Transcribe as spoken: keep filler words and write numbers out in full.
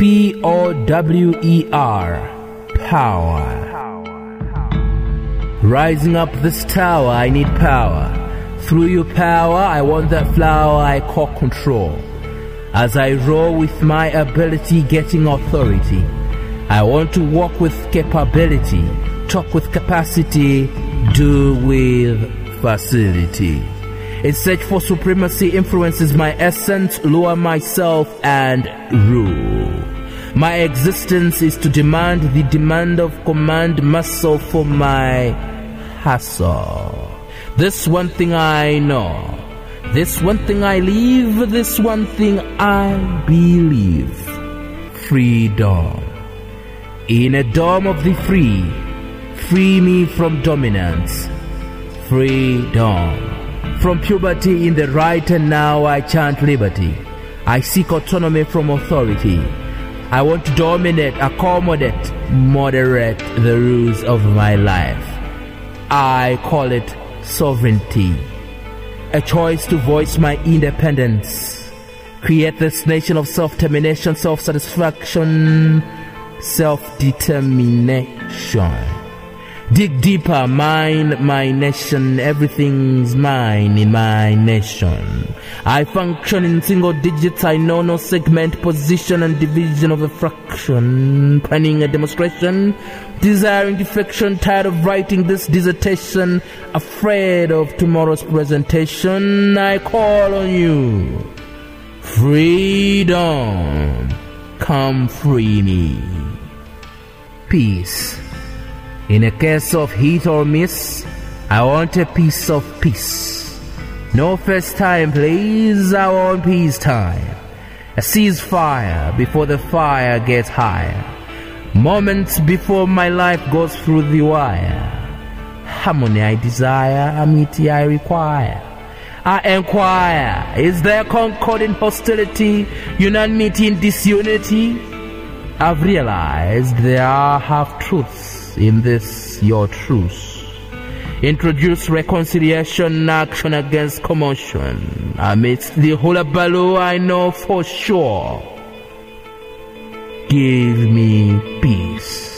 P O W E R. Power. Rising up this tower, I need power. Through your power, I want that flower I call control. As I roll with my ability, getting authority. I want to walk with capability, talk with capacity, do with facility. A search for supremacy influences my essence, lower myself and rule. My existence is to demand the demand of command muscle for my hustle. This one thing I know, this one thing I live, this one thing I believe. Freedom. In a dome of the free, free me from dominance. Freedom. From puberty in the right, and now I chant liberty. I seek autonomy from authority. I want to dominate, accommodate, moderate the rules of my life. I call it sovereignty. A choice to voice my independence. Create this nation of self-determination, self-satisfaction, self-determination. Dig deeper, mine, my nation, everything's mine in my nation. I function in single digits, I know no segment, position and division of a fraction. Planning a demonstration, desiring defection, tired of writing this dissertation, afraid of tomorrow's presentation. I call on you. Freedom, come free me. Peace. In a case of hit or miss, I want a piece of peace. No first time, please, I want peace time. A ceasefire before the fire gets higher. Moments before my life goes through the wire. Harmony I desire, amity I require. I inquire, is there concord in hostility, unanimity in disunity? I've realized there are half-truths in this your truth. Introduce reconciliation, action against commotion. Amidst the hullabaloo, I know for sure. Give me peace.